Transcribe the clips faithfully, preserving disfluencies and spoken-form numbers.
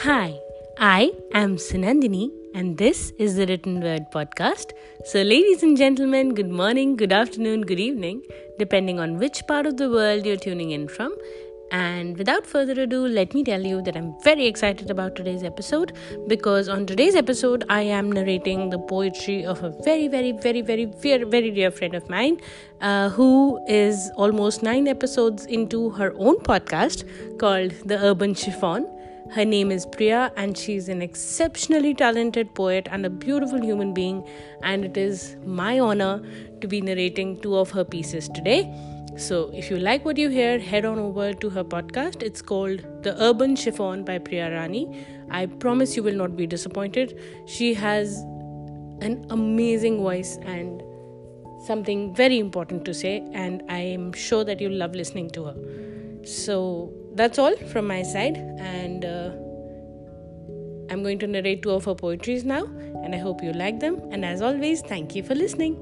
Hi, I am Sunandini and this is the Written Word Podcast. So, ladies and gentlemen, good morning, good afternoon, good evening, depending on which part of the world you're tuning in from. And without further ado, let me tell you that I'm very excited about today's episode because on today's episode, I am narrating the poetry of a very, very, very, very, very, very dear friend of mine uh, who is almost nine episodes into her own podcast called The Urban Chiffon. Her name is Priya and she's an exceptionally talented poet and a beautiful human being, and it is my honor to be narrating two of her pieces today. So if you like what you hear, head on over to her podcast. It's called The Urban Chiffon by Priya Rani. I promise you will not be disappointed. She has an amazing voice and something very important to say, and I am sure that you'll love listening to her. So that's all from my side, and uh, I'm going to narrate two of her poetries now, and I hope you like them. And as always, thank you for listening.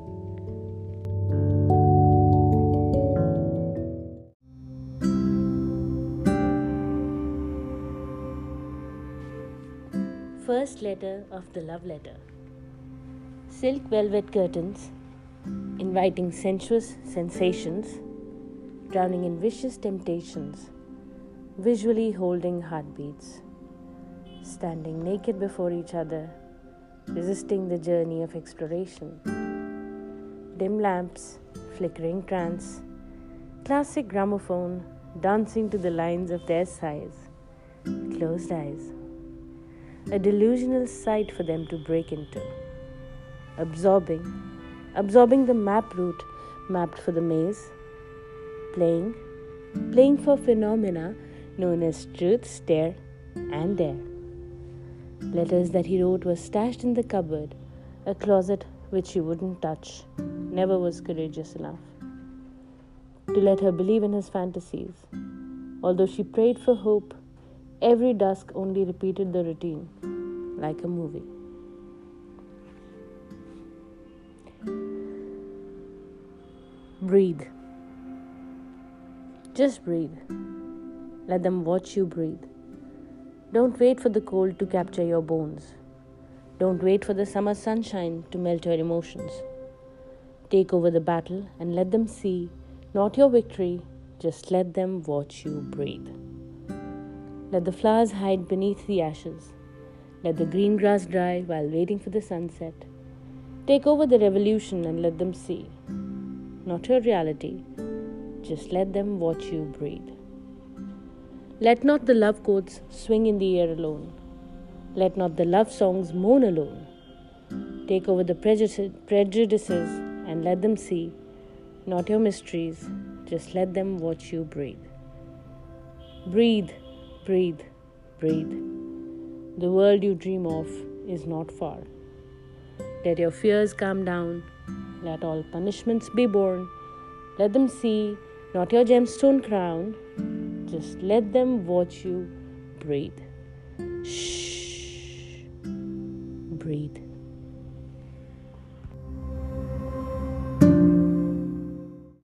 First letter of the love letter. Silk velvet curtains, inviting sensuous sensations, drowning in vicious temptations, visually holding heartbeats, standing naked before each other, resisting the journey of exploration. Dim lamps, flickering trance, classic gramophone dancing to the lines of their sighs, closed eyes. A delusional sight for them to break into. Absorbing, absorbing the map route mapped for the maze. Playing, playing for phenomena known as truth, stare, and dare. Letters that he wrote were stashed in the cupboard, a closet which he wouldn't touch, never was courageous enough to let her believe in his fantasies. Although she prayed for hope, every dusk only repeated the routine, like a movie. Breathe. Just breathe. Let them watch you breathe. Don't wait for the cold to capture your bones. Don't wait for the summer sunshine to melt your emotions. Take over the battle and let them see, not your victory, just let them watch you breathe. Let the flowers hide beneath the ashes. Let the green grass dry while waiting for the sunset. Take over the revolution and let them see, not your reality, just let them watch you breathe. Let not the love chords swing in the air alone. Let not the love songs moan alone. Take over the prejudices and let them see, not your mysteries, just let them watch you breathe. Breathe, breathe, breathe. The world you dream of is not far. Let your fears calm down. Let all punishments be borne. Let them see, not your gemstone crown, just let them watch you breathe. Shh. Breathe.